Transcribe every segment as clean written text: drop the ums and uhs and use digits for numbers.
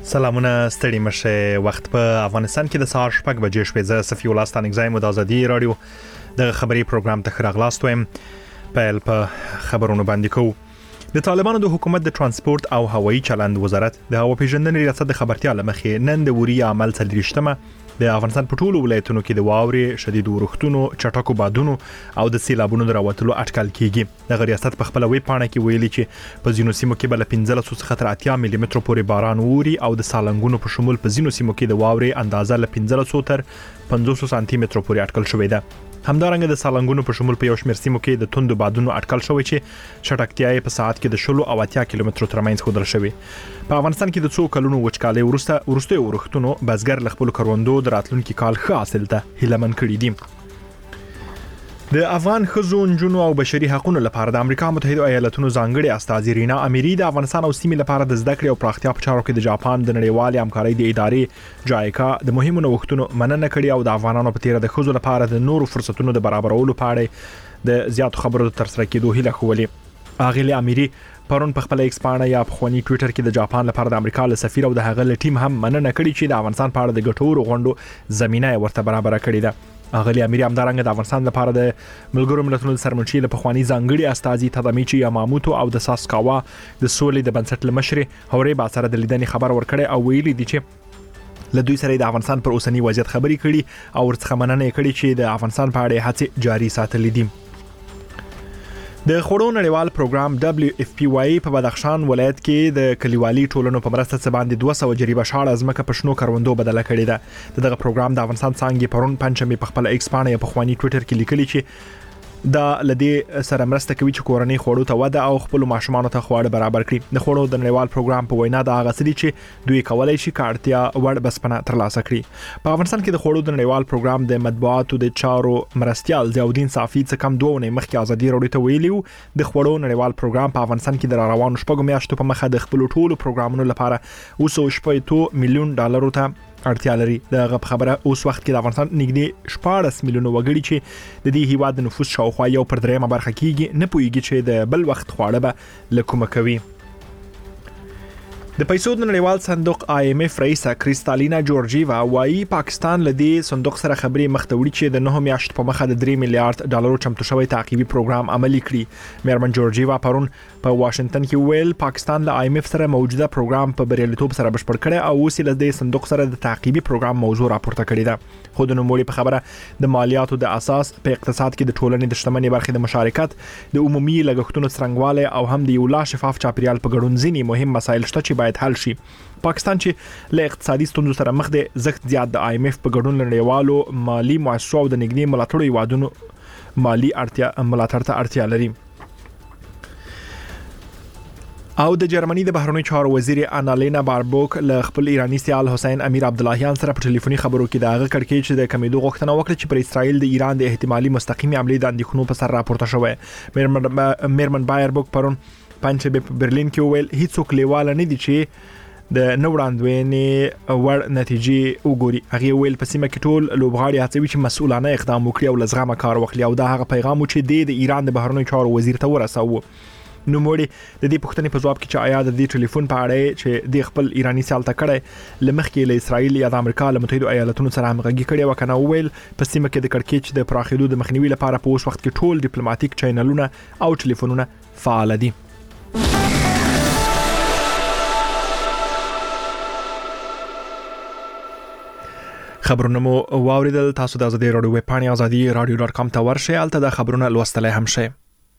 سلامونه ستړي مشه وخت په افغانستان کې د سهار 6 بجې شپې ز صفي الله ستانګزایم د ازادي رادیو د خبري پروګرام ته خراغلاست ويم په خبرونو باندې کوو د طالبانو د حکومت د ترانسپورت او هوایي چلند وزارت د هوا پیژندنې ریاست د خبرتیا لمخې نن د وری عمل څلریشتمه د افغانستان په ټولو ولایتونو کې د واورې شدید ورښتونو چټکو بادونو او د سیلابونو دراوتلو اټکل کیږي د ریاست په خپل ویب پاڼه کې ویلي چې په ځینو سیمو کې بل 15 څخه تر 80 ملي متر پورې باران ووري او د سالنګونو په شمول په ځینو سیمو کې د واورې اندازه ل 15 تر 500 سانتي متر پورې اټکل شوې ده همدارنګه د سالنګونو په شمول په یو شمېر سیمو کې د توندو بادونو اټکل شوی چې چټکتیا په ساعت کې د 10 او 80 کیلومترو ترمنځ خودل شوی په افغانستان کې د څو کلونو وچکالۍ ورسته ورښتونو بزګر لخپل کروندو د راتلونکي کال ښه حاصل ته هیله من کړی دي د افغان خزو نجونو او بشري حقوقو لپاره د امریکا متحده ایالاتونو ځانګړي استاذ رینا اميري د افغانستان او سیمې لپاره د زده کړې او پراختیا په چارو کې د جاپان د نړیوالې همکارۍ د ادارې جایکا د مهمو نوښتونو مننه کړې او د افغانانو په تیر د خزو لپاره د نورو فرصتونو د برابرولو په اړه د زیاتو خبرو تر سره کېدو هیله خولې اغلی اميري پرون په خپل ایکس پاڼه یا په خواني ټوئیټر کې د جاپان لپاره د امریکا له سفیر او د هغه له ټیم هم مننه کړې چې د افغانستان په اړه د ګټورو غونډو زمينه ورته برابر کړې ده اغلی اميري همدارنګه د افغانستان لپاره د ملګرو ملتونو سرمنشي له پخوانی ځانګړي استاذي تدامیچی یاماموتو او د ساسکاوا د سولې د بنسټ لمشر هورې با سره د لیدنې خبر ورکړي او ویلي دي چې له دوی سره د افغانستان پر اوسنی وضعیت خبري کړي او ورڅخه مننه کړي چې د افغانستان په اړه هڅې جاري ساتلې دي د خړو نړیوال پروګرام WFPY په بدخشان ولایت کې د کلیوالي ټولنو په مرسته څخه باندې 200 جریبه شاړه ازمکه په شنو کروندو بدله کړې ده دغه پروګرام د افغانستان څنګه پرون پنځمې په خپل ایکس پاڼه په خواني ټوئیټر کې لیکلي چې دا لدی سره مرسته کوي چې کورنۍ خوړو ته وده او خپل ماشومان ته خواړه برابر کړي د خوړو د نړیوال پروګرام په وینا دا غسري چې دوی کولای شي کارتیا وړ بسپنه ترلاسه کړي په افغانستان کې د خوړو د نړیوال پروګرام د مطبوعاتو د چارو مرستيال ضیاءالدین صافی څخه کم 2 ونې مخکې ازادي راډیو ته ویلیو د خوړو نړیوال پروګرام په افغانستان کې د روانو شپږو میاشتو په مخه د خپل ټولو پروګرامونو لپاره اوسو $2 میلیون ته اړتیا لري دغه خبره اوس وخت کې د افغانستان نږدې 14 میلیونه وګړي چې د دې هیواد د نفوس شاوخوا یو پر درېمه برخه کېږي نه پوهیږي چې د بل وخت خواړه به لکومه کوي د پیسو د نړیوال صندوق IMF رئیسه کریستالینا جورجیوا وايي پاکستان لدی صندوق سره خبري مختوړي چې د 9 میاشت په مخه د $3 میلیارډ چمتو شوی تعقیبي پروګرام عملی کړي میرمن جورجیوا پرون په واشنگټن کې ویل پاکستان له IMF سره موجوده پروګرام په بریالیتوب سره بشپړ کړي او اوس له دې صندوق سره د تعقیبي پروګرام موضوع راپورته کړي ده خو د نوموړي په خبره د مالیاتو د اساس په اقتصاد کې د ټولنې د شتمنۍ برخې د مشارکت د عمومي لګښتونو څرنګواله او هم د یو لا شفاف چاپیریال په ګډون ځینی مهم مسایل شته چې باید حل شي پاکستان چې له اقتصادي ستونزو سره مخ دی زخت زیات د IMF په ګډون نړیوالو مالی مؤسسو او د نګنی ملاتړو یوادونو مالی ملاتړ ته اړتیا لري او د جرمني د بهرنی چارو وزیر انالینا باربوک له خپل ایرانی سیال حسین امیر عبداللهیان سره په ټلیفوني خبرو کې دا کړکې چې د کمیدو غوښتنه وکړه چې پر اسرائیل د ایران د احتمالي مستقیمي عملیات د اندېښنو په سر راپورته شوی میرمن باربوک پرون پنځه په برلین کې ویل هیڅوک لیواله نه دي چې د نوړاندوینې ور نتیجې وګوري هغه ویل په سیمه کې ټول لوبغاړي هڅوي چې مسؤلانه اقدام وکړي او لزغمه کار وکړي او دا هغه پیغام چې د ایران د بهرنی چارو وزیر ته ورساوه نو موري د دې پښتنې په ځواب کې چې آیا د دې ټلیفون په اړه چې د خپل ایرانی سیال ته کړه لمخ کې له اسرائیل یا د امریکا له متحده ایالاتونو سره همغږي کړي وکنه ویل په سیمه کې د کړکېچ د پراخېدو د مخنیوي لپاره په اوس وخت کې ټول ډیپلوماټیک چینلونه او ټلیفونونه فعال دي خبرونه مو واوریدل تاسو د ازادي راډیو ویب پاڼه azadi.radio.com ته ورشئ الته د خبرونه لوستلای هم شئ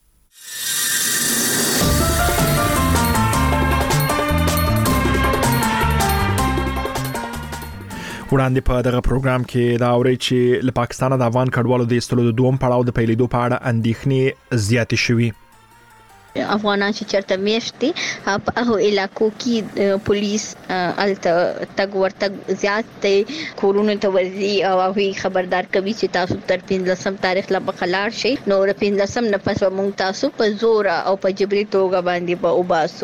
وړاندې په دغه پروګرام کې دا اوري چې له پاکستان د افغان کډوالو د استلو د دوم پړاو د پیلېدو په اړه اندېښنې زیاتې شوې افغانان چې چرته میشتي په هغه علاقو کې پولیس الته تګ ورتګ زیات دی کورونه ته ورځي او هغه خبردار کوي چې تاسو تر 15 تاریخ لا بخلار شي نو 15 نه پس مونږ تاسو په زور او په جبري توګه باندې به وباسو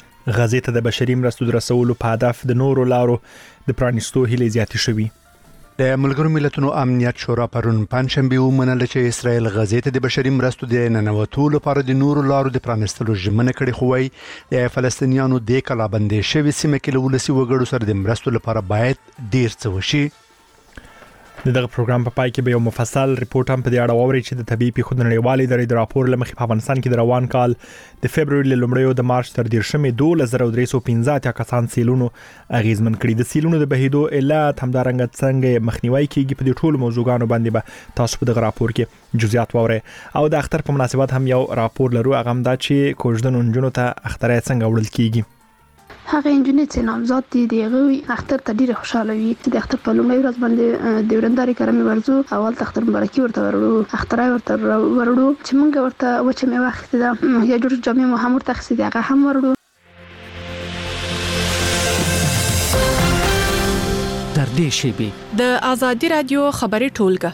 غزې ته د بشري مرستو رسولو په هدف د نورو لارو د پرانیستو هلې زیاتې شوې د ملګرو ملتونو امنیت شورا پرون پنځشنبه ومنله چې اسرائیل غزې ته د بشري مرستو د ننوتو لپاره د نورو لارو د پرانستلو ژمنه کړې، خو وايي د فلسطینیانو د کلابندۍ شوې سیمه کې له ولسي وګړو سره د مرستو لپاره باید ډیر څه وشي. دغه پروګرام په پای کې به یو مفصل ریپورت هم په دې اړه ووري چې د طبي پیښو نړیوالې ادارې د راپور لمخې په افغانستان کې د روان کال د فبرवरी له لومړیو د مارچ تر 13,315 کسان سیلونو اغیزمن کړي. د سیلونو د بهیدو علت همدارنګه څنګه مخنیوي کیږي په دې ټولو موضوعاتو باندې به تاسو په دغه راپور کې جزئیات ووري. او د اختر په مناسبت هم یو راپور لرو، هغه هم دا چې کوژدن انجونو ته اختر څنګه وړل کیږي. هغه انجنیر چې نامزاد دي دغه اختر ته ډیره خوشاله وي. د اختر په لومړۍ ورځ باندې د ورنداري کرامي ورزو اول اختر مبارکي ورته ورړو، اخترای ورته ورړو چې مونږ ورته وچه می وخت دا یا جوړ جامې مو هم ورته خسي دغه هم ورړو. تر دې شیبې د ازادي رادیو خبري ټولګه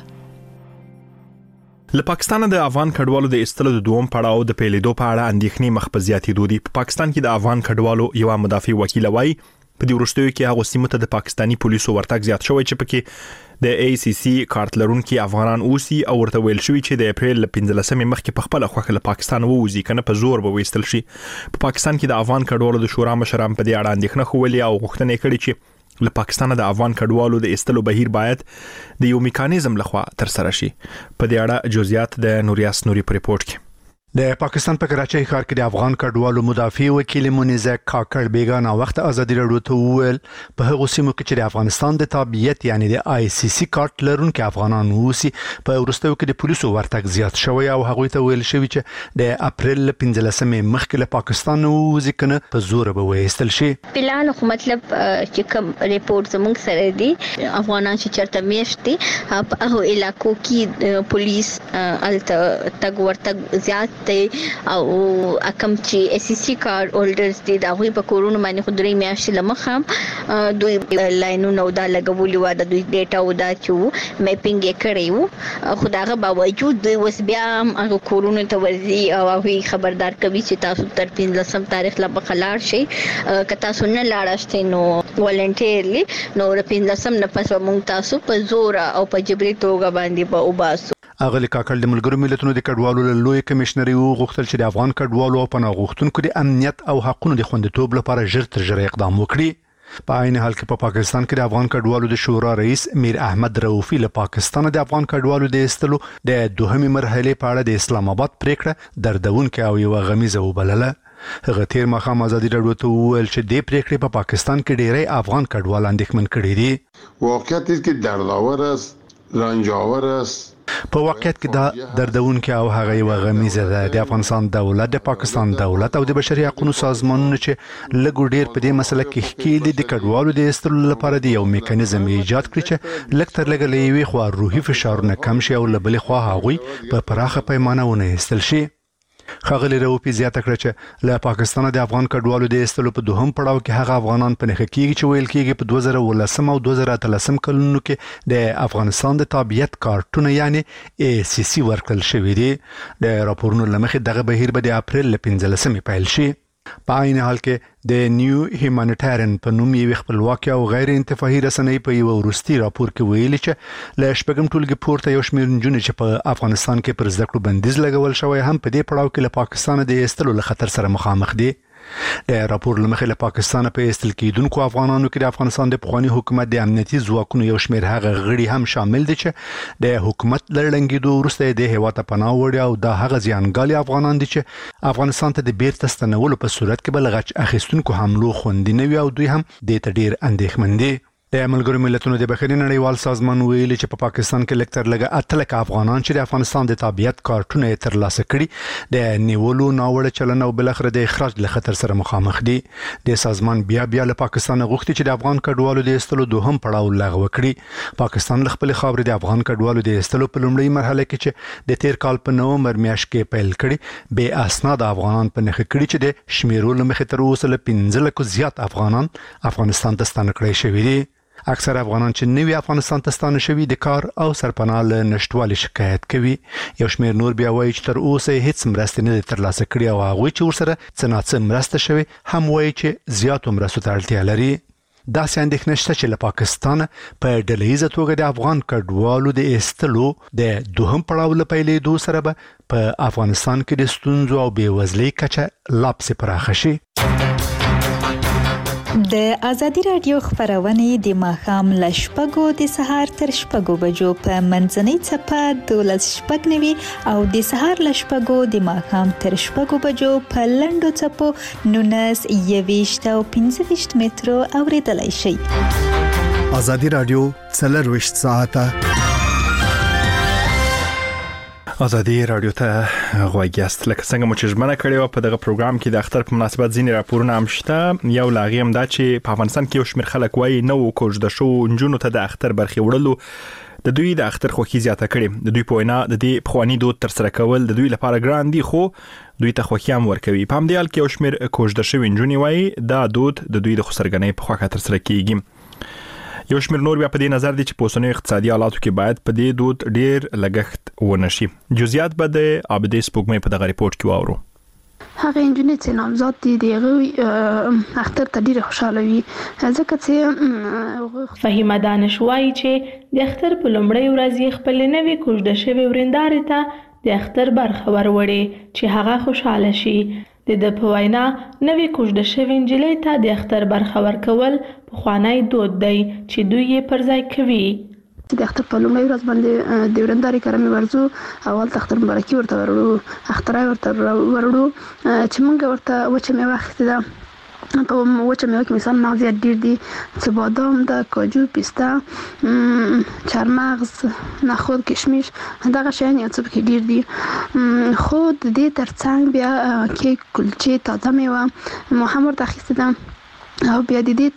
له پاکستان د افغان کډوالو د استلو د دوم پړاو د پیلېدو په اړه اندېښنې مخ په زیاتېدو دي. په پاکستان کې د افغان کډوالو یو مدافع وکیل وایي په دې وروستیو کې هغه سیمه ته د پاکستانی پولیسو ورتګ زیات شوی چې پکې د ACC کارت لرونکي افغانان اوسي او ورته ویل شوی چې د اپریل 15 مخکې په خپل خوخه له پاکستان ووزي کنه په زور به وېستل شي. په پاکستان کې د افغان کډوالو د شورا مشران په دې اړه اندېښنه خولي او غوښتنه کړې چې له پاکستان د افغان کډوالو د استلو بهیر باید د یو میکانیزم لخوا تر سره شي. په دې اړه جزئیات د نوریاس نوري په ریپورت کې. د پاکستان په کراچۍ ښار کې د افغان کډوالو مدافع وکیل منیزه کاکړ بیگانه وخت ازادي راډیو ته وویل په هغه سیمو کې چې د افغانستان د تابعیت یعنی د ICC کارت لرونکي افغانان اوسي په وروستیو کې د پولیسو ورتګ زیات شوی او هغه ته ویل شوی چې د اپریل 15 مخکې له پاکستان ووزي کنه په زور به وېستل شي. بلان خو مطلب چې کوم ریپورت زموږ سره دی افغانان چې چرته میشتي په هغه علاقو کې پولیس الته تګ ورتګ زیات او اکم چې SCC کارت هولډرز دي دا غوي په کورونو باندې خودري میاشتې لمخه دوی لاینونو دا لګولي و د دوی ډیټا او دا چې میپینګ یې کړیو خداغه باوجود دوی وس بیا هغه کورونو ته ورځي او هغه خبردار کوي چې تاسو تر 15 تاریخ لا بخلار شي کته سن لاړشته نو ولنټیرلی نو 15 نه پس مونږ تاسو په زور او په جبري توګه باندې په وباسو. اغلی کاکل د ملګرو ملتونو د کډوالو له لوی کمشنري وغوښتل چې د افغان کډوالو او پناه غوښتونکو د امنیت او حقوقو د خوندیتوب لپاره ژر تر ژره اقدام وکړي. په عین حال کې په پاکستان کې د افغان کډوالو د شورا رئیس میر احمد رؤفي له پاکستان د افغان کډوالو د استلو د دوهمې مرحله په اړه د اسلام آباد پریکړه دردونکې او یو غمیزه وبلله. هغه تیر مخام ازادي راډیو ته وویل چې د پریکړې په پاکستان کې ډېری افغان کډوال اندېښمن کړي دي. واقعیت کې دردآور است، رنجاور است. په واقعیت کې دا دردونکې او هغه یو غمیزه ده. د افغانستان دولت، د پاکستان دولت او د بشري حقوقو سازمانونو چې لږ ډیر په دې مسله کې ښکېل د کډوالو د استلو لپاره د یو میکانیزم ایجاد کړی چې لږ تر لږه لوي خو روحي فشارونه کم شي او لبلې خو هغوی په پراخه پیمانه ونه استل شي. خغلی روپی زیاته کړ چې له پاکستان د افغان کډوالو د استلو په دوهم پړاو کې هغه افغانان په نخښه کېږي چې ویل کېږي په 2019 او 2013 کلونو کې د افغانستان د تابعیت کارتونه یعنی ACC ورکړل شوی دی. د راپورونو لمخې دغه بهیر به د اپریل 15 پیل شي. په عین حال کې د نیو هیومانیټارین په نوم یو خپلواک او غیر انتفاعي رسنۍ په یو وروستي راپور کې ویلي چې له شپږم ټولګي پورته یو شمېر نجونې چې په افغانستان کې پر زده کړو بندیز لګول شوی هم په دې پړاو کې له پاکستان د ایستلو له خطر سره مخامخ دي. د راپور لمخې له پاکستان په ایستل کېدونکو افغانانو کې د افغانستان د پخوانی حکومت د امنیتي ځواکونو یو شمېر هغه غړي هم شامل دي چې د حکومت لړنګېدو وروسته د هیواد ته پناه وړي او دا هغه ځانګالي افغانان دي چې افغانستان ته د بیرته ستنولو په صورت کې بل غچ اخیستونکو حملو خوندي نه وي او دوی هم د ډیر اندېښمن دي. د ملګرو ملتونو د بشري نړیوال سازمان ویلي چې په پاکستان کې لکتر لګه اتلک افغانان چې د افغانستان د تابعیت کارتونه ترلاسه کړي د نیولو ناوړه چلن او بلخره د اخراج له خطر سره مخامخ دي. د سازمان بیا له پاکستان غوښتي چې د افغان کډوالو د استلو دوهم پړاو لغوه کړي. پاکستان خپل خاورې د افغان کډوالو د استلو په لومړۍ مرحله کې چې د تیر کال په نومبر میاشت کې پیل کړي به اسناد افغانان په نخښه کړي چې د شمیرو لمخې تر اوسه له 15 لکو زیات افغانان افغانستان ته ستانه کړي شوي دي. اکثر افغانان چې نوی افغانستان ته ستانه شوي د کار او سرپناه له نشټوالي شکایت کوي. یو شمېر نور بیا وایي چې تر اوسه هیڅ مرسته نه ترلاسه کړي او هغوی چې ورسره څه ناڅه مرسته شوي هم وایي چې زیاتو مرستو ته اړتیا لري. داسې اندېښنه شته چې له پاکستان په ډلهیزه توګه د افغان کډوالو د ایستلو د دوهم پړاو له پیلېدو سره به په افغانستان کې د ستونزو او بېوزلۍ کچه لا پسې پراخه شي. د ازادي رادیو خبرونه د ماښام له 6 د سهار تر 6 بجو په منځنۍ چپه 12:09 او د سهار له 6 د ماښام تر 6 بجو په لنډو چپو 19 او 15 مترو اوریدلای شئ. ازادي رادیو 24 ساعته ازادي رادیو ته غوږیاست. لکه څنګه مو چې ژمنه کړې و په دغه پروګرام کې د اختر په مناسبت ځینې راپورونه هم شته. یو لاغي هم دا چې په افغانستان کې یو شمېر خلک وایي نو کوژده شو نجونو ته د اختر برخې وړلو د دوی د اختر خوښي زیاته کړي. د دوی په وینا د دې پخوانی دود تر سره کول د دوی لپاره ګران دي خو دوی ته خوښي هم ورکوي. په همدې حال کې یو شمېر کوژده شوي نجونې وایي دا دود د دوی د خسرګنۍ په خوښه تر سره کیږي. یو شمېر نور بیا په دې نظر دي چې په اوسنیو اقتصادي حالاتو کې باید په دې دود ډیر لګښت ونشي. جزئیات به د عابدې سپوږمۍ په دغه ریپورت کې واورو. هغه انجنیر چې نامزاد دي دغه اختر ته ډیر خوشاله وي ځکه چې فهیمه دانش وایي چې د اختر په لومړۍ ورځ خپل نوې کوژده شوی ورندارې ته د اختر برخه وروړي چې هغه خوشاله شي. د په وینا نوې کوژده شوی نجلۍ ته د اختر برخه ورکول پخوانی دود دی چې دوی یې پر ځای کوي. د اختر په لومړۍ ورځ باندې د ورندارې کرمې ورځو اول اختر مبارکي ورته ورړو اخترای ورته ورړو چې موږ ورته وچه میوه اخیستې ده. په وچه میوه کې مثال مغزیات ډیر دي چې بادام ده، کاجو، پیسته، چارمغز، نخود، کشمش، دغه شیان یو څه پکې ډیر دي. خو د دې ترڅنګ بیا کیک، کلچې، تازه میوه مو هم ورته اخیستې ده او بیا د دې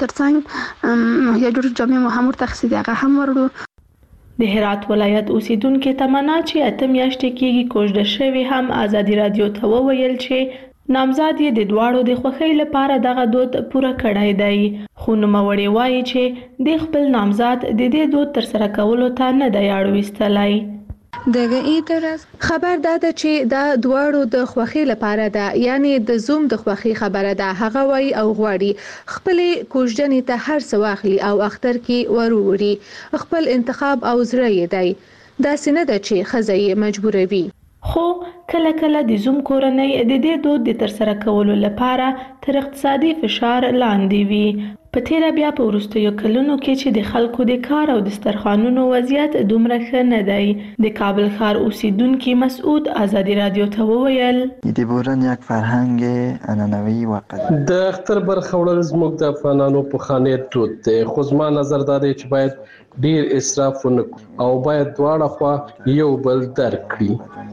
ترڅنګ یا جوړ جامې مو هم ورته اخیستې دي هغه هم ورړو. د هرات ولایت اوسیدونکو تمنا چې 8 میاشتې کېږي کوژده شوی هم ازادي رادیو ته وویل چې نامزاد یې د دواړو د خوښۍ لپاره دغه دود پوره کړی دی. خو نوموړی وایي چې د خپل نامزاد د دې دود تر سره کولو ته نه دی اړ ویستلی. دغه ایترز خبر داده چې دا دواړو د خوښۍ لپاره ده، یعنی د زوم د خوښۍ خبره ده. هغه وایي او غواړي خپل کوژدنې ته هر څه واخلي او اختر کې وروړي. خپل انتخاب او زړه یې دی، داسې نه ده چې ښځه یې مجبوروي. خو کله کله د زوم کورنۍ د دې دود د تر سره کولو لپاره تر اقتصادي فشار لاندې وي. په تیره بیا په وروستیو کلونو کې چې د خلکو د کار او دسترخوانونو وضعیت دومره ښه نه دی. د کابل ښار اوسیدونکي مسعود ازادي رادیو ته وویل د بورن یک فرهنګ عنعنوي واقع د اختر برخه وړل زموږ د افغانانو پخوانی دود دی. خو زما نظر دا دی چې باید ډیر اسراف ونکړو او باید دواړه خوا یو بل درک کړي.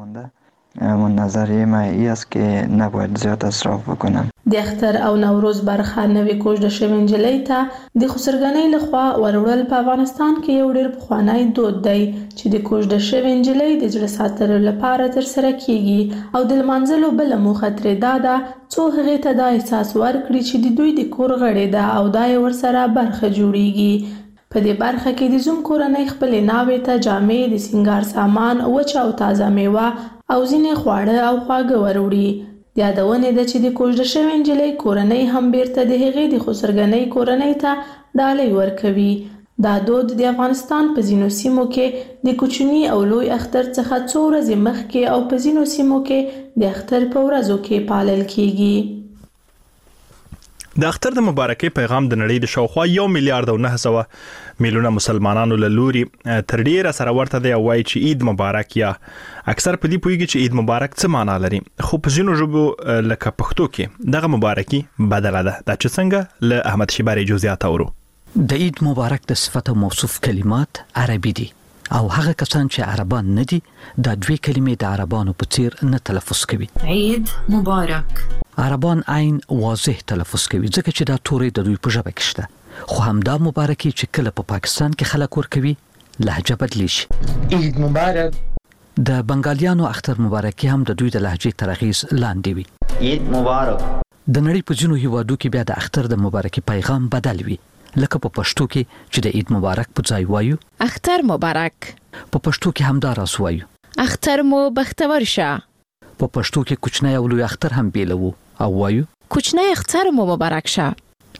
من نظریه ما ای است که نباید زیاد اصراف بکنم. د اختر او نوروز برخه نوې کوژده شوې نجلۍ ته د خسرګنۍ لخوا وروړل په افغانستان کې یو ډېر پخوانی دود دی چې د کوژده شوې نجلۍ د زړه ساتلو لپاره تر سره کیږي او د لمانځلو بله موخه ترې دا ده څو هغې ته دا احساس ورکړي چې د دوی د کور غړې ده او دا یې ورسره برخه جوړیږي. په دې برخه کې د زوم کورنۍ خپلې ناوې ته جامې، د سینګار سامان، وچه او تازه میوه او ځینې خواړه او خواږه وروړي. د یادونې ده چې د کوژده شوې نجلۍ کورنۍ هم بیرته د هغې د خسرګنۍ کورنۍ ته ډالۍ ورکوي. دا دود د افغانستان په ځینو سیمو کې د کوچني او لوی اختر څخه څو ورځې مخکې او په ځینو سیمو کې د اختر په ورځو کې پالل کیږي. د اختر د مبارکۍ پیغام د نړۍ د شاوخوا 1.9 مسلمانانو له لوري تر ډیره سره ورته دی او وایي چې عید مبارک یا اکثر په دې پوهیږي چې عید مبارک څه معنا لري. خو په ځینو ژبو لکه پښتو کې دغه مبارکي بدله ده. دا چې څنګه له احمد شیباری جزئیات اورو. د عید مبارک د صفت او موصوف کلمات عربي دي او هغه کسان چې عربان نه دي دا دوی کلمې د عربانو په څیر نه تلفظ کوي. عید مبارک عربان عین واضح تلفظ کوي ځکه چې دا تورې د دوی په ژبه کې شته. خو همدا مبارکي چې کله په پاکستان کې خلک ورکوي لهجه بدلی شي. عید مبارک د بنگالیانو اختر مبارکي هم د دوی د لهجې تر اغېز لاندې وي. عید مبارک د نړۍ په ځینو هیوادو کې بیا د اختر د مبارکي پیغام بدل وي. لکه په پښتو کې چې د عید مبارک په ځای وایو اختر مبارک، په پښتو کې همدا راس وایو اختر مو بختور شه. په پښتو کې کوچنی او لوی اختر هم بیلوو او وایو کوچنی اختر مو مبارک شه.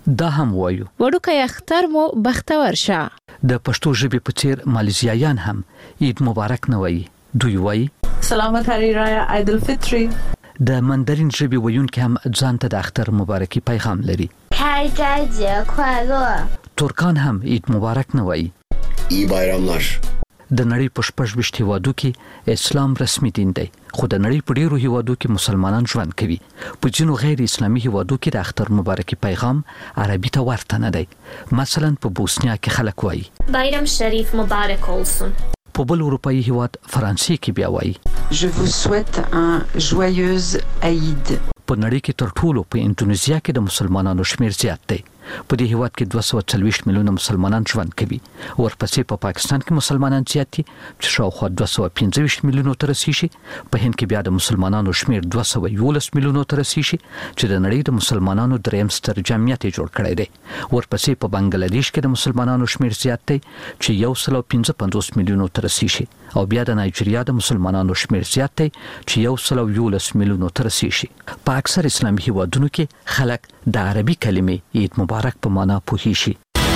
دا هم وایو وړوکی اختر مو بختور شه. د پښتو ژبې په څیر مالیزیایان هم عید مبارک نه وایي. دوی وایي سلامت هری رایه عید الفطری. د مندرین ژبې ویونکي هم ځان ته د اختر مبارکي پیغام لري. 开斋节快乐 ترکان هم عید مبارک نه وایي. ای bayramlar. د نړۍ په 26 هیوادو کې اسلام رسمي دین دی، خو د نړۍ په ډیرو هیوادو کې مسلمانان ژوند کوي. په ځینو غیر اسلامي هیوادو کې د اختر مبارکي پیغام عربي ته ورته نه دی. مثلا په بوسنیا کې خلک وایي bayram شریف مبارک olsun. په بل اروپאי هیواد فرانسې کې بیا وایي Je vous souhaite un joyeux Eid. په نړۍ کې تر ټولو په اندونیزیا کې د مسلمانانو شمیر زیات دی. په دې هیواد کې 240 میلیونه مسلمانان ژوند کوي. ورپسې په پاکستان کې مسلمانان زیات دي چې شاوخوا 215 میلیونو ته رسیږي. په هند کې بیا د مسلمانانو شمیر 211 میلیونو ته رسیږي چې د نړۍ د مسلمانانو دریم ستر جمعیت جوړ کړی دی. ورپسې په بنگلاديش کې د مسلمانانو شمیر زیات دی چې 155 میلیونو ته رسیږي. او بیا د نایجیریا د مسلمانانو شمیر زیات دی چې 111 میلیونو ته رسیږي. په اکثر اسلامي هیوادونو کې خلک د عربي کلمې عید مبارک په معنا پوهیږي.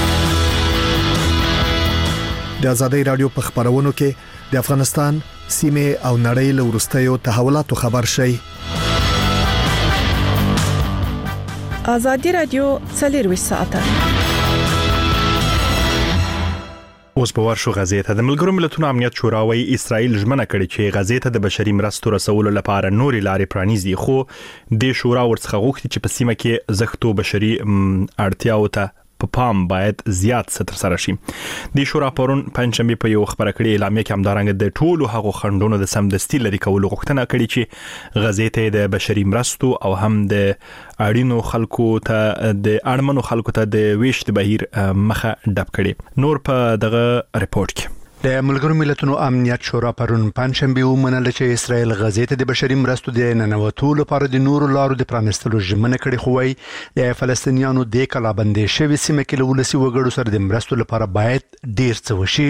د آزادۍ رادیو په خبرونو کې د افغانستان سیمه او نړۍ له وروستیو تحولاتو خبر شي. آزادۍ رادیو 24 ساعته. اوس په ورشو غزې ته د ملګرو ملتونو امنیت شورا وايي اسرائیل ژمنه کړې چې غزې ته د بشري مرستو رسولو لپاره نوري لارې پرانیزي، خو د شورا ورڅخه غوښتي چې په سیمه کې زښتو بشري اړتیاو ته په پام باید زیات ستر سره شي. د شورا پرون پنځمبه په یو خبره کړې اعلامیه کې همدارنګ د ټولو هغو خندونو د سمدستي لري کولو غوښتنه کړې چې غزې ته د بشري مرستو او هم د اړینو خلکو ته د اړمنو خلکو ته د ویش د بهیر مخه ډب کړي. نور په دغه ریپورت کې د ملګرو ملتونو امنیت شورا پرون پنځمبه ومنله چې اسرائیل غزې ته د بشري مرستو د ننوتو لپاره د نورو لارو د پرانستلو ژمنه کړې، خو وايي د فلسطینیانو د کلابندې شوی سیمه کې له ولسی وګړو سره د مرستو لپاره باید ډیر څه وشي.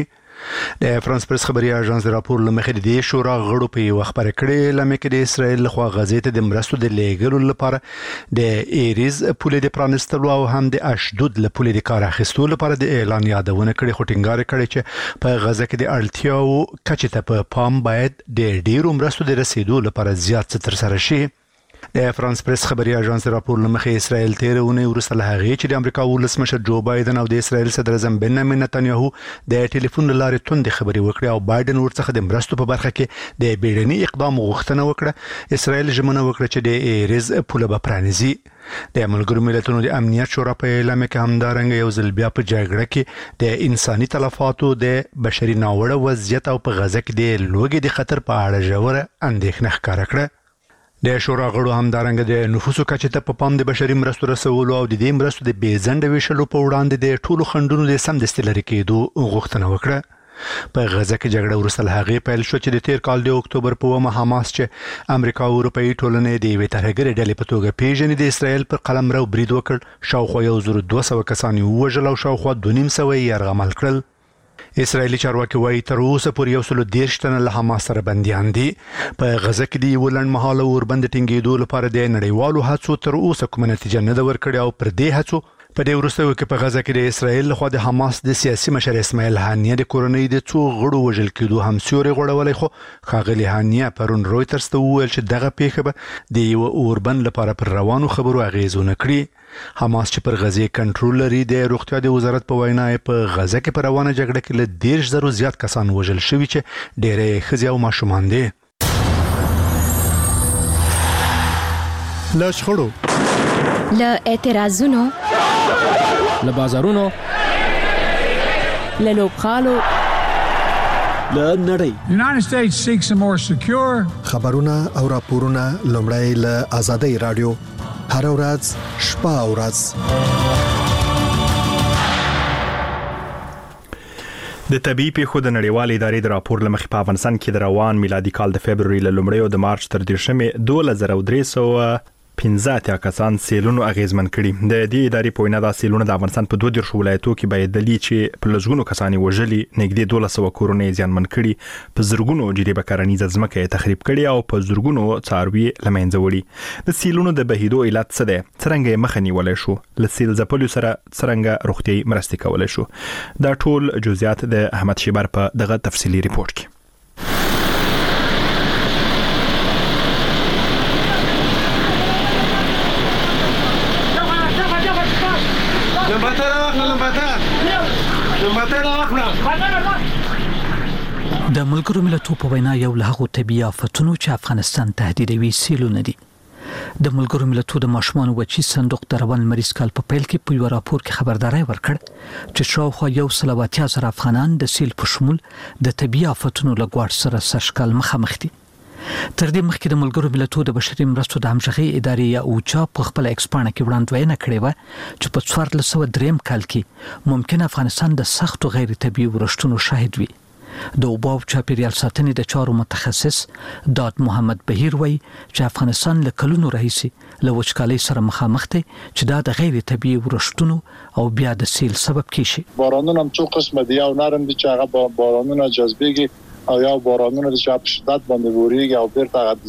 د فرانس پریس خبري اژانس راپور لمخې د شورا غړو په یو خبره کړې لمکه د اسرائیل لخوا غزې ته د مرستو د لیږلو لپاره د ایریز پولې د پرانستلو او هم د اشدود له پولې د کار اخیستلو لپاره د اعلان یادونه کړې، خو ټینګار کړی چې په غزه کې د اړتیاو کچې ته په پام باید د ډیرو مرستو د رسیدو لپاره زیات څه تر سره شي. د فرانس پریس خبري اژانس راپور لمخې اسرائیل تیرونه ورسره هغه چې د امریکا ولسمشر جو بایدن او د اسرائیل صدر اعظم بنیامین نتنیاهو د ټلیفون لارې توند خبري وکړي او بایدن ورڅخه د مرستو په برخه کې د بیړني اقدام غوښتنه وکړه. اسرائیل ژمنه وکړه چې د ایریز پوله به پرانیزي. د ملګرو ملتونو د امنیت شورا په اعلان کې همدارنګ یو ځل بیا په جګړه کې د انساني تلفاتو د بشري ناوړه وضعیت او په غزه کې د لوګي د خطر په اړه ژوره اندېښنه ښکاره کړه. د شورا غړو همدارنګ د نفوسو کچې ته په پام د بشري مرستو رسولو او د دې مرستو د بیځنډ ویشلو په وړاندې د ټولو خندونو د سمدستي لري کېدو غوښتنه وکړه. په غزه کې جګړه وروسته هغه پیل شو چې د تیر کال د اکتوبر په ومه حماس چې امریکا او اروپאי ټولنې د یوې ترهګرې ډلې په توګه پیژنې د اسرائیل پر قلمرو برید وکړ. شاوخوا 1200 کسان ووژل او شاوخوا 250 یرغمل کړل. اسرائیلی چارواکي وایي تر اوسه پورې 130 تنه له حماس سره بنديان دي. په غزه کې د ولن مهاله اوربند ټینګېدو لپاره د نړیوالو هڅو تر اوسه کومه نتیجه نه ده ورکړې او پر دې هڅو په دې وروستیو کې په غزه کې د اسرائیل لخوا د حماس د سیاسي مشر اسماعیل هانیه د کورنۍ د څو غړو وژل کېدو هم سیوري غوړولې، خو ښاغلي هانیه پرون رويټرز ته وویل چې دغه پیښه به د یو اوربند لپاره پر روانو خبرو اغیزونه کړي. حماس چې پر غزې کنټرول لري د روغتیا د وزارت په وینا په غزه کې پر روانه جګړه کې له 10,000 زیات کسان وژل شوي چې ډېرې ښځې او ماشومان دي. له شخړو، له اعتراضونو، له بازارونو، له لوبغالو، له نړۍ. United States seeks a more secure. خبرونه او راپورونه لومړی له آزادۍ رادیو هر ورځ شپه او ورځ. د طبي پیښو د نړیوالې ادارې د راپور لمخې په افغانستان کې د روان میلادي کال د فبرवरी له لومړۍ او د مارچ تر 13 2003 15 کسان سیلونو اغیزمن کړي. د دې ادارې په وینا دا سیلونه د افغانستان په 12 ولایتونو کې بایدلی چې په لږونو کسانی وژلي نږدې 1200 کورونه زیانمن کړي، په زرګونو جریبه کارنیزه ځمکه تخریب کړي او په زرګونو څاروي لمنځه وړي. د سیلونو د بهیدو علت څه دی؟ څرنګه مخه نیولای شو؟ ل سیل ځپلو سره څرنګه روغتي مرستې کولای شو؟ دا ټول جزئیات د احمد شیبر په دغه تفصیلی ریپورت کې. د ملګرو ملتونو په وینا یو له هغو طبیعي آفتونو چې افغانستان تهدیدوي سیلونه دي. د ملګرو ملتونو د ماشومان وچی صندوق د روان مریض کال په پیل کې په یو راپور کې خبرداري ورکړ چې شاوخوا 180,000 افغانان د سیل په شمول د طبیعي آفتونو له ګواښ سره سرشکل مخامخ دي. تر دې مخکې د ملګرو ملتونو د بشري مرستو د همغږي ادارې یا اوچا په خپل ایکسپانه کې وړاندوینه کړې و چې په 1403 کال کې ممکن افغانستان د سختو غیر طبيعي ورشتونو شاهد وي. د اوبو چاپیریال ساتنې د چارو متخصص داد محمد بهیر وایي چې افغانستان له کلونو راهیسي له وچکالۍ سره مخامخ دی چې دا د غیر طبيعي ورشتونو او بیا د سیل سبب کیږي. بارانونه هم څو قسمه دي، او نرم دي چې هغه بارانونه جذبېږي او یا بارانونه چې په شدت باندې وريږي او بیرته د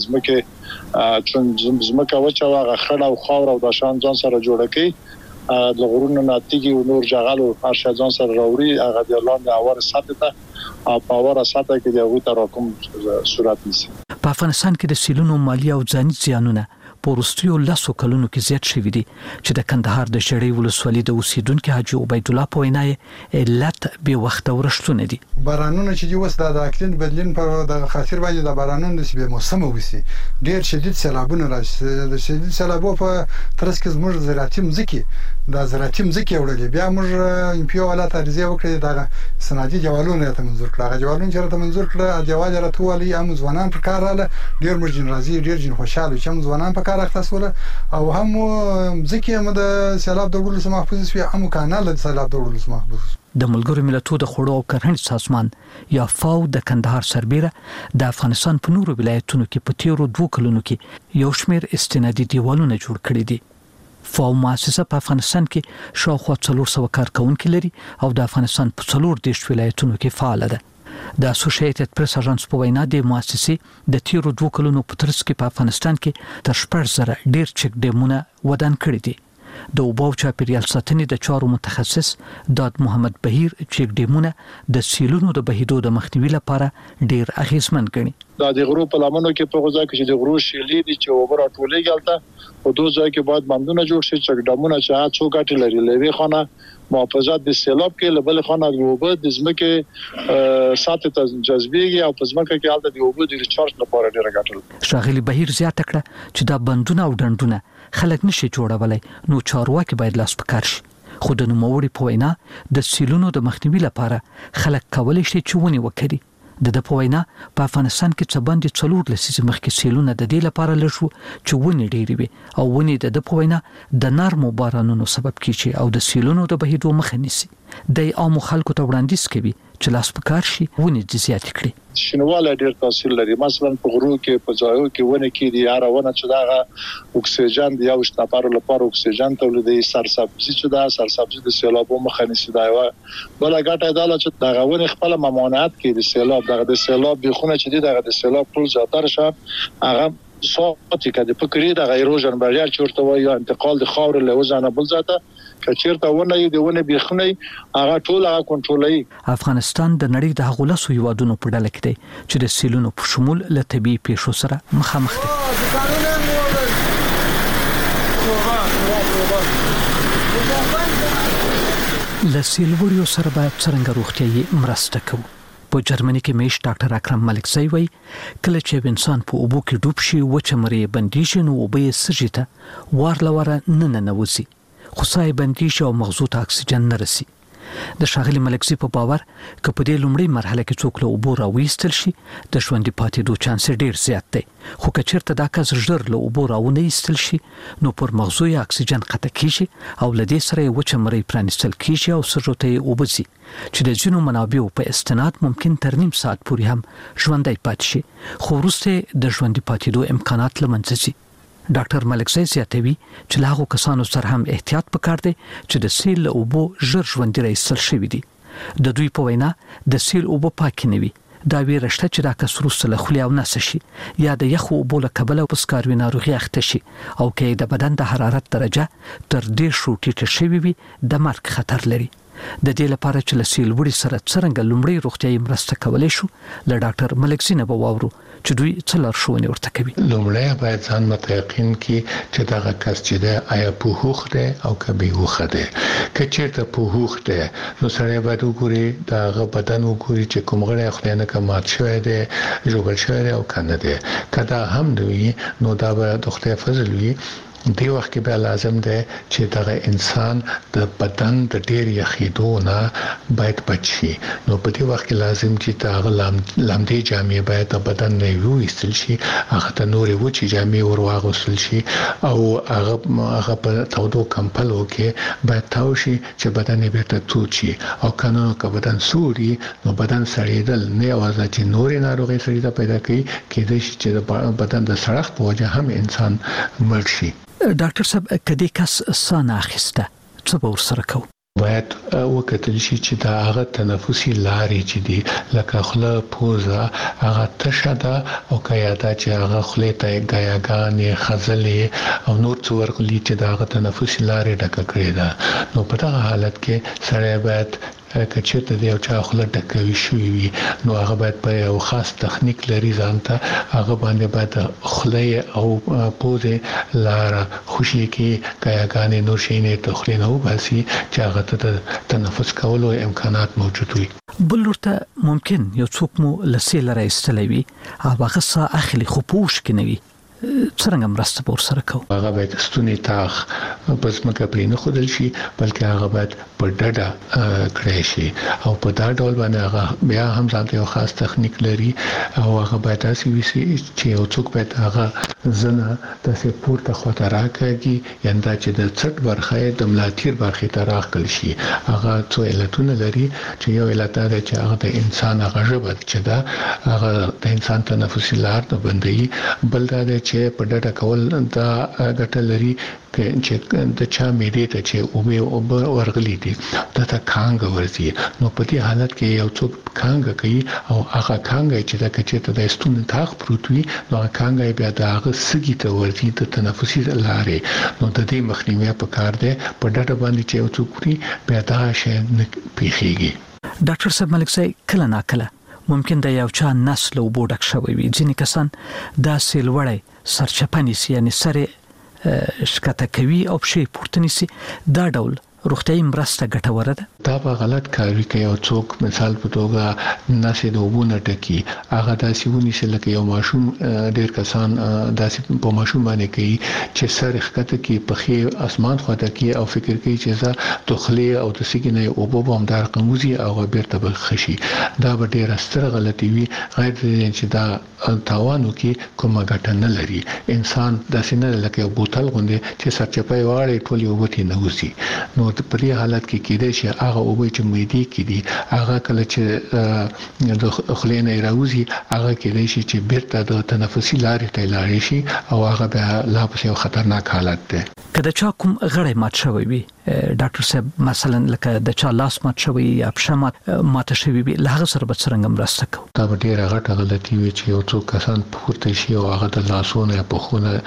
ځمکې چون ځمکه وچه واغه خړ او خاور او د شان ځان سره جوړ کړي د غرونو ناتیږي او نور جغل او هر شي ځان سره راوړي، هغه د لاندې اور سطح ته او په اور سطح کې د هغه تراکم صورت نیسي. په افغانستان کې د سیلونو مالی او ځاني زیانونه په وروستیو 10 کلونو کې زیات شوي دي چې د کندهار د شړې ولسوالۍ د اوسیدونکو حاجی عبید الله په وینا علت به وخت ورشتونه دي. بارانونه چې دی وس د اقلیم بدلون په د خاطر باندې د بارانونو د به موسم وسی ډیر شدید سیلابونه راشي. د شدید سیلابو په ترڅ کې زموږ زراعتي مځکه د زراعتي مځکه وړلې بیا موږ امپیو ولات ارزیه وکړه د صنعتي جوالونه ته منظور کړه. جوالونه چې ته منظور کړه جوال راتوالي هم ځوانان پر کار رااله، ډیر مرجن راځي، ډیر جن خوشاله چې هم ځوانان په کار اختصوله او هم ځکه هم د سیلاب د ورلو محفوظ شوی هم کانال د سیلاب د ورلو محفوظ. د ملګرو ملتونو د خوړو او کرهڼې سازمان یا فاو د کندهار سربېره د افغانستان په نورو ولایتونو کې په تیرو 2 کلونو کې یو شمېر استنادي دیوالونه جوړ کړي دي. فاو مؤسسه په افغانستان کې شاوخوا 400 کارکونکي لري او د افغانستان په 14 ولایتونو کې فعال ده. د اسوسییټډ پریس اژانس په وینا د مؤسسې د تیرو 2 کلونو په ترڅ کې په افغانستان کې تر 14,000 ډیر چک ډیمونه ودان کړي دي. د اوبو چاپیریال ساتنې د چارو متخصص داد محمد بهیر چک ډیمونه د سیلونو د بهیدو د مخنیوي لپاره ډیر اغیزمن ګڼي. دا د غرو په لمنو کې په غوځا کې د غرو شیلې دي چې اوبر ټولې غلطه او دوه ځای کې باید بندونه جوړ شي چې ډمونه چې څو ګټې لري لوي خانه محافظت د سیلاب کې لبل خانه د اوبو د ځمکې ساتي ته جذبېږي او په ځمکه کې حالت د اوبو د ریچارج لپاره ډیره ګټل. شاغلی بهیر زیاته کړه چې دا بندونه او ډنډونه خلک نشي جوړولای، نو چارواکي باید لاس پکار شي. خو د نوموړي په وینا د سیلونو د مخنیوي لپاره خلک کولای شي چې ونی وکړي. د په وینا په افغانستان کې څه باندې 4 لسیزې مخکې سیلونه د دې لپاره لشو چې ونی ډېری وي او ونی د په وینا د نرمو بارانونو سبب کیږي او د سیلونو د بهیدو مخه نیسي. د عام خلکو ته وړاندیز کوي چې لاس پکار شي ونی زیات کړي. شنواله ډیر تاثیر لري. مثلا په غرو کې په ځایو کې ونه کې دي هر ونه چې دا اکسیجن دی او شتاپارو لپاره اکسیجن تولیدي، سرسبزي چې دا سرسبزي د سیلابو مخه نیسي. دا یو بل ګټه ده چې دا غوونه خپل ممانعت کوي د سیلاب. دا د سیلاب بخونه چې دی دا د سیلاب ټول زیاتره شه هغه صوتي کده فکرې د غیروژن بریار چورته وایي انتقال د خاور له وزنه بل ذاته کچیرته ونه دی ونه بخونه هغه ټول هغه کنټرولوي. افغانستان د نړۍ د هغو لسو هیوادونو په ډله کې دی چې د سیلونو په شمول له طبيعي پیښو سره مخامخ دي. له سیلوریو سره باید څنګه روغتيایي مرسته کوو. په جرمني کې میش ډاکټر اکرم ملکزی وایي کله چې انسان په اوبو کې ډوب شي وچه مری بندیش نو وبې سجته وارلوره نه نوځي خو سای بندیش او مغزو ته اکسیجن نه رسي. د شاغلي ملکزی په باور ک په دې لومړی مرحله کې څوک له اوبو راوېستل شي د ژوند پاتې دوه چانس ډیر زیات دی. خو کچرته دا کس ژر له اوبو راونه ایستل شي نو پر مغزو یې اکسیجن قطع کیږي او لدې سره وچه مری پرانستل کیږي او سرته اوبزي چې د جنو منابعو په استناد ممکن تر نیم ساعت پورې هم ژوندۍ پاتې شي خو وروسته د ژوند پاتې دوه امکانات لمنځي. ډاکټر ملکزی زیاتوي چې لاغو کسانو سره هم احتیاط وکړ دي چې د سیل اوبو ژر ژوندۍ رسل شوی دي. د دوی په وینا د سیل اوبو پاک نه وي. دا ویرشته چې دا کسرو سره خلی او نس شي یا د یخ اوبو له کبله او پسکاروي ناروغي اخته شي او کې د بدن د حرارت درجه تر دې شو ټیټه شوی وي د مرګ خطر لري. د دې لپاره چې له سیل وړي سره څنګه لومړی روغتيایي مرسته کولای شو له ډاکټر ملکزی نه وورو چې دوی څه لارښوونې ورته کوي. لومړی باید ځان متيقن کی چې دا کس چې د آیا په هوخ ده او کبي هوخ ده. کچې ته په هوخ ده نو سره باید وګوري دا بدن وګوري چې کوم غړي خلانه کمات شوی ده جوړ شوی ده او کنه ده. کدا هم دوی نو دا به د خدای فضل وي. دی وخت کې به لازم ده چې دا انسان د بدن د ډیر یخیدو نه باید بچي. نو په دې وخت کې لازم چې دا لامدې جامې باید د بدن نه ویستل شي، هغه ته نورې وچې جامې ورواغوستل شي او هغه په تودو کمپلو کې باید تاو شي چې بدن یې بیرته تود شي. او کنه که بدن سوري نو بدن سړېدل نه یوازې چې نورې ناروغۍ سړي ته پیدا کوي، کېدای شي چې د بدن د سړښت په وجه هم انسان مړ شي. ډاکټر صاحب کدی کس سانه اخیسته څه به ورسره کوو؟ باید وکتل شي چې دا هغه تنفسي لارې چې دي لکه خوله پوزه هغه تشه ده او کیا دا چې هغه خولې ته ګیاګانې خزلې او نور څه ورغلي چې دا هغه تنفسي لارې ډکه کړې ده. نو په دغه حالت کې سړی باید کچته دی او چا خله ډکوي شوی وي نو هغه باید په یو خاص تخنیک لري ځانته هغه باندې باید خله او پوزه لار خوشي کې کایګانې نور شي نه تخلین او باسي چې هغه ته تنفس کولو امکانات موجود وي. بل ورته ممکن یو څوک مو لسیل راځتلوي هغه څه اخلي خو پوښ کې نوي څنګه مرسته به ورسره کوو؟ هغه باید ستونی تاخ پس مکه پرې نه خودل شي بلکې هغه باید په ډډه کړی شي او په دا ډول باندې هغه بیا هم ځانته یو خاص تخنیک لري او هغه باید تاسو وسی چې یو څوک باید هغه زنه تاسو پورته خواته راکاږي یندا چې د څټ برخه د ملاتیر برخه ته راخل شي. هغه څو علتونه لري چې یو علت دا چې هغه د انسان هغه ژبه چې دا هغه د انسان تنفسي لار ته بندي، بل دا چې په ډډه کول دا ګټه لري چې د چا میډې ته چې او ورغلي دي دا ته کانګ ورځي. نو په دې حالت کې یو څوک کانګ کوي او هغه کانګ چې دا کچته د ستون تاخ پروت وي نو کانګ بیا د هغه سګي ته ورځي د تنفسي لارې. نو د دې مخنیوي په کار ده په ډډه باندې چې یو څوک بیا دا شي نه پیخيږي. ډاکټر صاحب ملکزی کله ناکله ممکن د یو چا نسل او بوډک شوی وي، ځینې کسان دا سیل وړي سرچپنی سي یعنی سره شکته کوي او شی پورته نسی. دا ډول روغتیايي مرسته ګټوره ده؟ دا به غلط کاری کوي او څوک مثال په توګه نسې د وبونه ټکی هغه داسې ونی چې لکه یو ماشوم ډیر کسان داسې په ماشوم باندې کوي چې سر ښکته کې په خې اسمان خواته کې او فکر کوي چې زه دخلي او د سګینې او په بم دار قموزي او بیرته به خشي. دا به ډیر ستر غلطي وي غیر چې دا تاوانو کې کومه ګټه نه لري. انسان داسې نه لکه یو بوتل غوندي چې سرچپای واړی ټولي وبتي نه وسی. نو په دې حالت کې کېدای شي هغه اوبه چې مېدی کې دي هغه کله چې د خلینې راوځي هغه کېدای شي چې بیرته د تنفسي لارې ته لاړ شي او هغه به لا پسې یو خطرناک حالت ده. کله چې کوم غړی مات شوی وي ډاکټر صاحب مثلا لکه د چا لاس مات شوی یا پښه مات شوی وي له هغه سره به څنګه مرسته کوو؟ دا به ډیره غټه غلطي وي چې یو څوک کسان پورته شي او هغه د لاسونو په خونه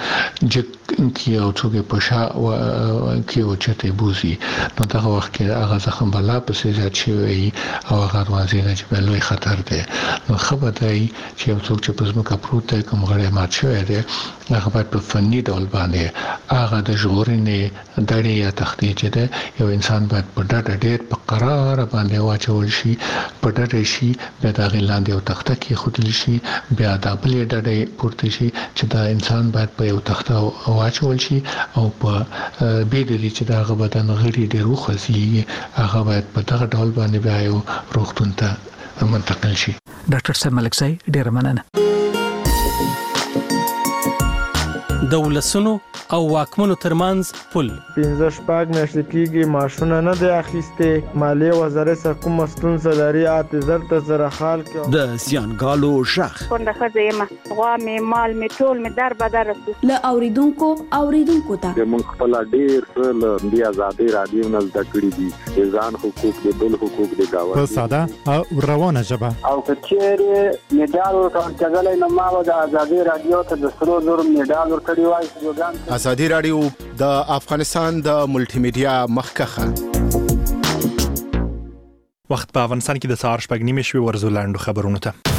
کې او څوک په شا کې او چته بوزي. نو دغه وخت کې هغه زخم بلا پسې زیات شي او هغه روانځي نه چې لوی خطر ده. نو خبر دی چې یو څوک چې په ځمکه پروت دی کوم غړی مات شوی دی هغه باید په فني ډول باندې هغه د ژغورنې دړې یا تختې چې ده یو انسان باید په ډډه ډېر په قرار باندې واچول شي، په ډډه شي بیا د هغې لاندې یو تخته کې خودل شي بیا د بلې ډډې پورته شي چې دا انسان باید په یو تخته واچول شي او په بیدلی چې د هغه بدن غړي ډېر وخوځي هغه باید په دغه ډول باندې بیا یو روغتون ته منتقل شي. ډاکټر صاحب ملکزی ډېر مننه. د ولسونو او واکمنو ترمنځ پل 15 شپږ میاشتې کېږي ماشونه نه دی اخیستې مالیې وزارت سره کومه ستونزه لري اته زرته سره حال کې د زیانګالو شخ څنګه ښځه یم غوا مې مال مې ټول مې در بدر له اوریدونکو ته موږ خپل ډیر څه د آزادۍ رادیو نه زده کړي دي ځان حقوق د بل حقوق د گاوه په ساده او روانه ژبه او کچېره میډال ورکړل نو ما د آزادۍ رادیو ته د سرو زر میډال ورکړی وای آزادۍ رادیو د افغانستان د ملټي میډیا مخکخه وخت په افغانستان کې د سهار 8:30 ورزو لاندو خبرونه ته